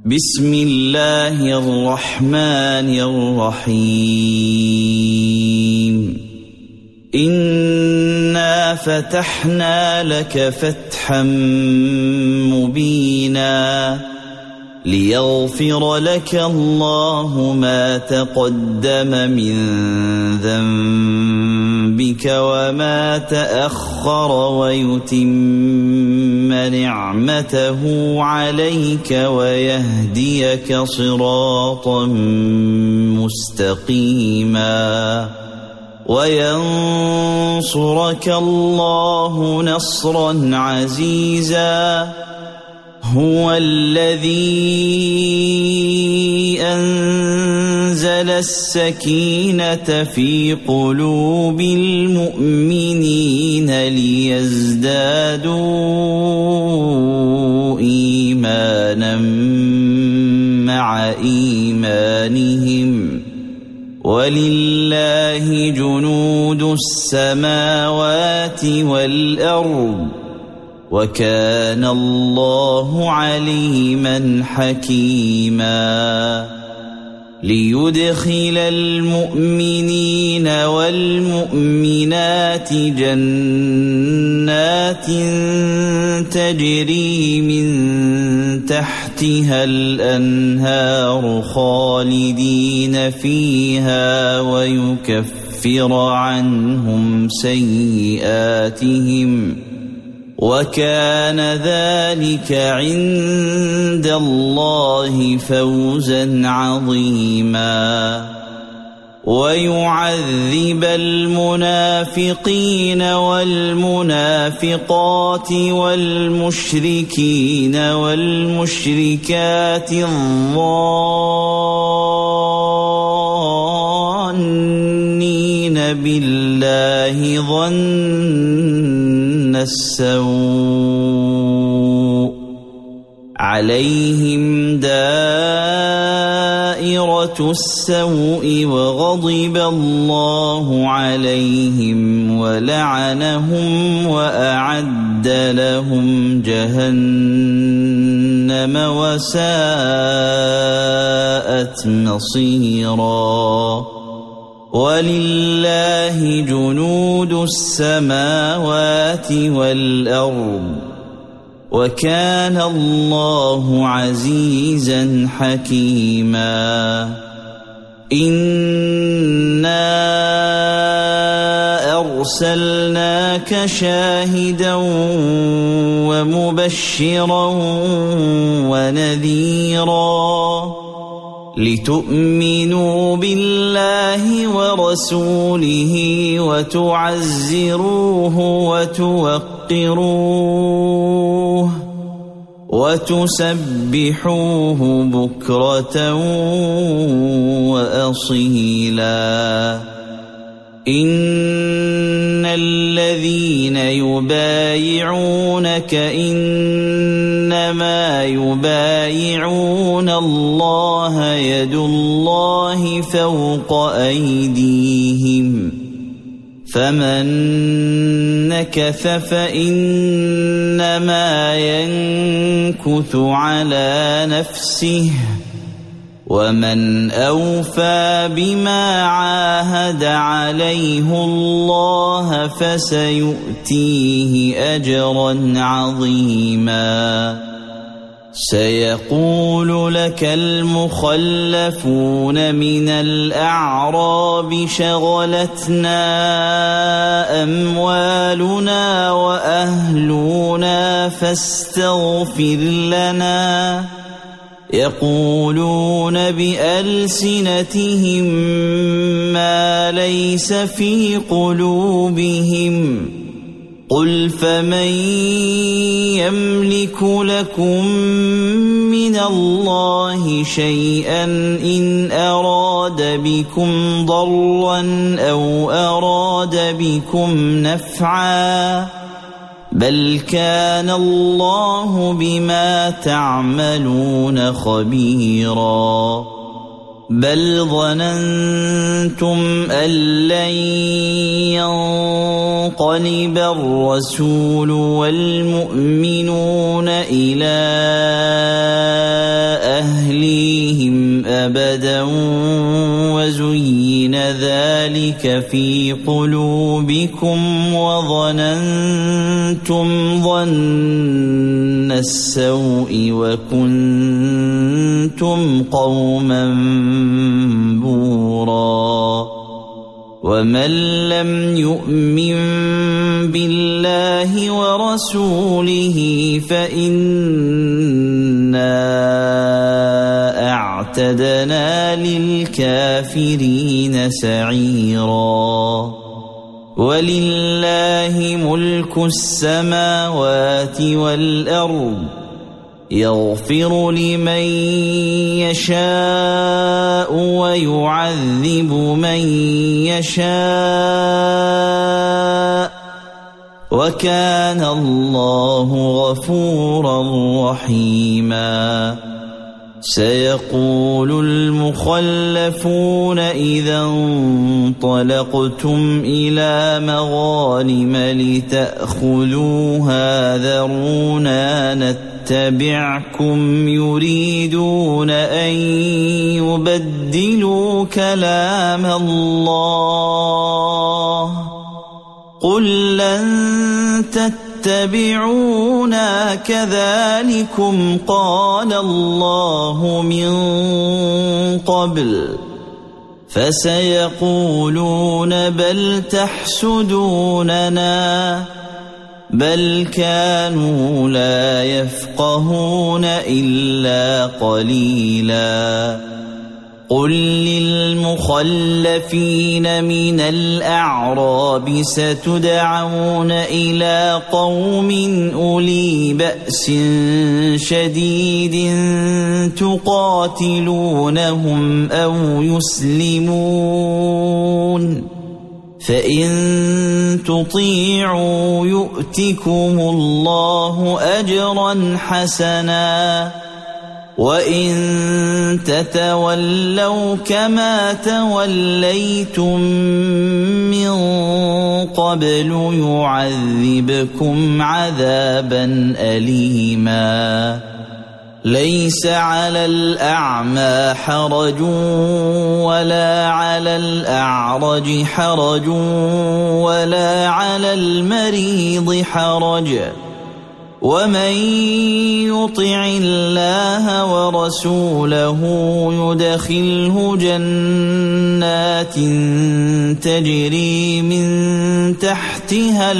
بسم الله الرحمن الرحيم إنا فتحنا لك فتحا مبينا ليغفر لك الله ما تقدم من ذنبك وما تأخر ويتم نعمته عليك ويهديك صراطا مستقيما وينصرك الله نصرا عزيزا هو الذي أنزل السكينة في قلوب المؤمنين ليزدادوا إيمانا مع إيمانهم ولله جنود السماوات والأرض وكان الله عليما حكيما ليدخل المؤمنين والمؤمنات جنات تجري من تحتها الأنهار خالدين فيها ويكفر عنهم سيئاتهم وكان ذلك عند الله فوزا عظيما ويعذب المنافقين والمنافقات والمشركين والمشركات الظانين بالله ظن السوء عليهم دائرة السوء وغضب الله عليهم ولعنهم وأعد لهم جهنم وساءت مصيرا ولله جنود السماوات والأرض وكان الله عزيزا حكيما إنا أرسلناك شاهدا ومبشرا ونذيرا لتؤمنوا بالله ورسوله وتعزروه وتوقروه وتسبحوه بكرة وأصيلا إن الذين يبايعونك إنما يبايعون الله يد الله فوق أيديهم فمن نكث فإنما ينكث على نفسه ومن أوفى بما عاهد عليه الله فسيؤتيه أجرا عظيما سيقول لك المخلفون من الأعراب شغلتنا أموالنا وأهلنا فاستغفر لنا يقولون بألسنتهم ما ليس في قلوبهم قل فمن يملك لكم من الله شيئا إن أراد بكم ضرا أو أراد بكم نفعا بل كان الله بما تعملون خبيرا بل ظننتم أن لن ينقلب الرسول والمؤمنون إلى أهليهم أبدا وزين ذلك في قلوبكم وظننتم ظن السوء وكنتم قوما بورا ومن لم يؤمن بالله ورسوله فإنا أعتدنا للكافرين سعيرا ولله ملك السماوات والأرض يغفر لمن يشاء ويعذب من يشاء وكان الله غفورا رحيما سيقول المخلفون إذا انطلقتم إلى مغانم لتأخذوها ذرونا نتبعكم يريدون أن يبدلوا كلام الله قل لن تتبعونا كذلكم قال الله من قبل فسيقولون بل تحسدوننا بل كانوا لا يفقهون إلا قليلا قل للمخلفين من الأعراب ستدعون إلى قوم أولي بأس شديد تقاتلونهم أو يسلمون فإن تطيعوا يؤتكم الله أجرا حسنا وإن تتولوا كما توليتم من قبل يعذبكم عذابا أليما ليس على الأعمى حرج ولا على الأعرج حرج ولا على المريض حرج ومن يطع الله ورسوله يدخله جنات تجري من تحتها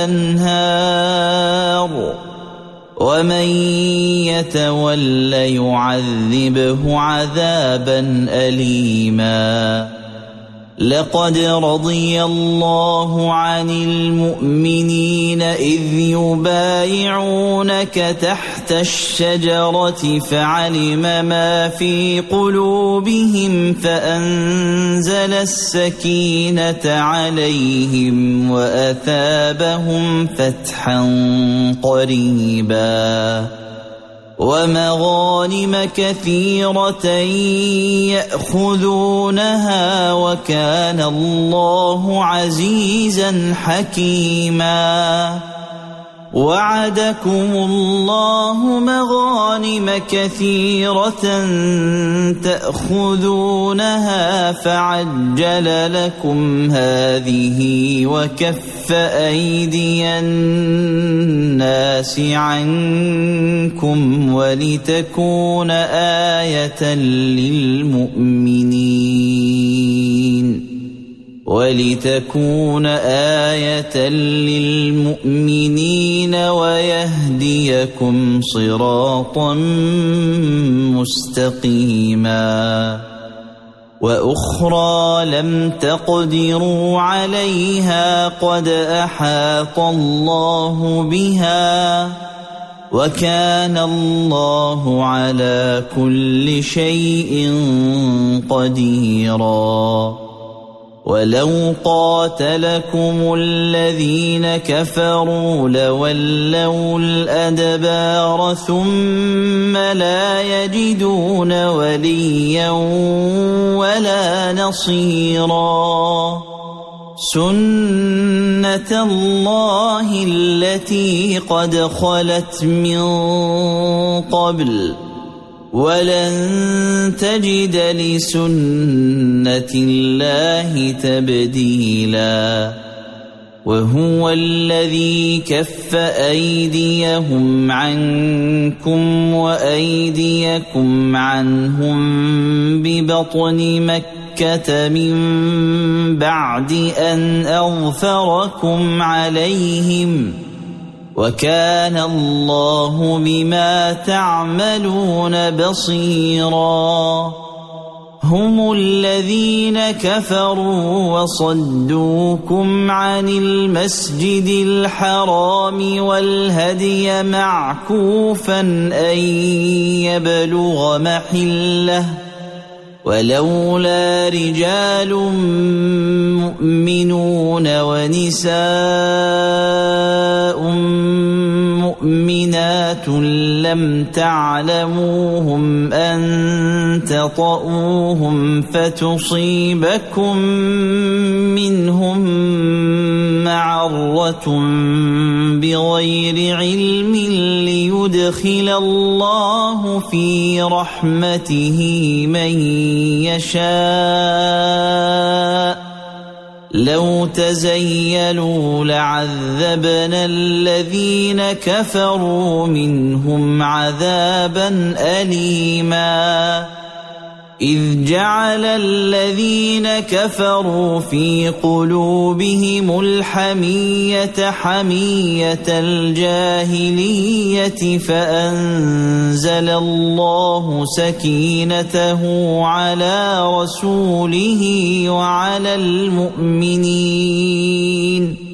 الأنهار ومن يتول يعذبه عذابا أليما لقد رضي الله عن المؤمنين إذ يبايعونك تحت الشجرة فعلم ما في قلوبهم فأنزل السكينة عليهم وأثابهم فتحا قريبا ومغانم كثيرة يأخذونها وكان الله عزيزا حكيما وعدكم الله مغانم كثيرة تأخذونها فعجل لكم هذه وكف أيدي الناس عنكم ولتكون آية للمؤمنين ويهديكم صراطا مستقيما وأخرى لم تقدروا عليها قد أحاط الله بها وكان الله على كل شيء قديرا ولو قاتلكم الذين كفروا لولوا الأدبار ثم لا يجدون وليا ولا نصيرا سنة الله التي قد خلت من قبل ولن تجد لسنة الله تبديلا وهو الذي كف أيديهم عنكم وأيديكم عنهم ببطن مكة من بعد أن أظفركم عليهم وكان الله بما تعملون بصيرا هم الذين كفروا وصدوكم عن المسجد الحرام والهدي معكوفا أن يبلغ محله ولولا رجال مؤمنون ونساء مؤمنات لم تعلموهم أن تطؤوهم فتصيبكم منهم معرة بغير علم ليدخل الله في رحمته من يشاء لو تزيلوا لعذبنا الذين كفروا منهم عذابا أليما إذ جعل الذين كفروا في قلوبهم الحمية حمية الجاهلية فأنزل الله سكينته على رسوله وعلى المؤمنين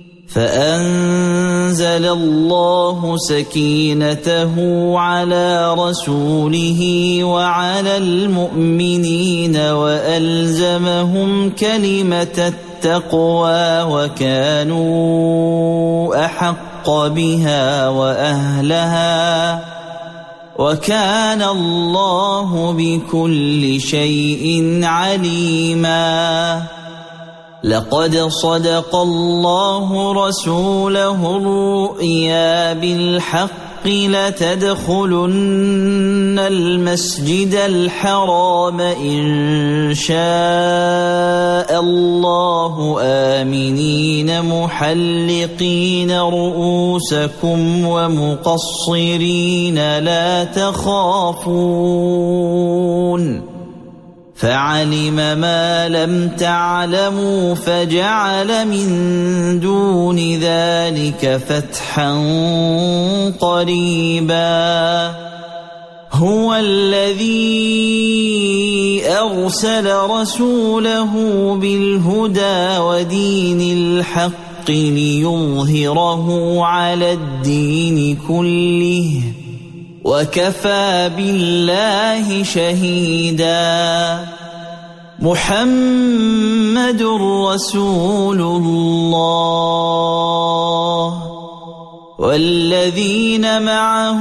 فأنزل الله سكينته على رسوله وعلى المؤمنين وألزمهم كلمة التقوى وكانوا أحق بها وأهلها وكان الله بكل شيء عليما لقد صدق الله رسوله الرؤيا بالحق لتدخلن المسجد الحرام إن شاء الله آمنين محلقين رؤوسكم ومقصرين لا تخافون فعلم ما لم تعلموا فجعل من دون ذلك فتحا قريبا هو الذي أرسل رسوله بالهدى ودين الحق ليظهره على الدين كله وكفى بالله شهيدا محمد رسول الله والذين معه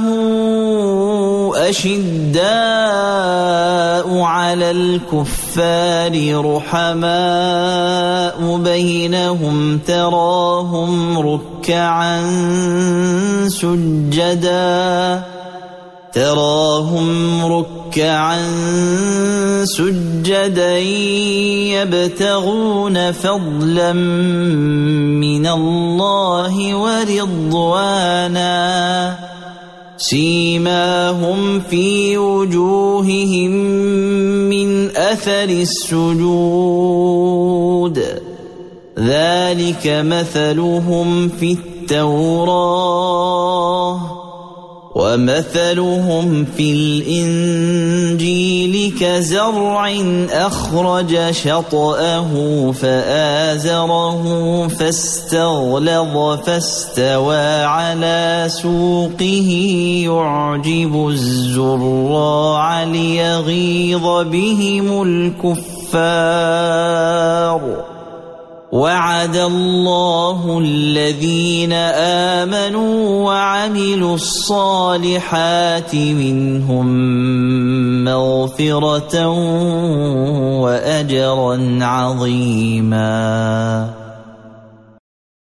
أشداء على الكفار رحماء بينهم تراهم ركعا سجدا يبتغون فضلا من الله ورضوانا سيماهم في وجوههم من أثر السجود ذلك مثلهم في التوراة ومثلهم في الإنجيل كزرع أخرج شطأه فآزره فاستغلظ فاستوى على سوقه يعجب الزراع ليغيظ بهم الكفار وعد الله الذين آمنوا وعملوا الصالحات منهم مغفرة وأجرا عظيما.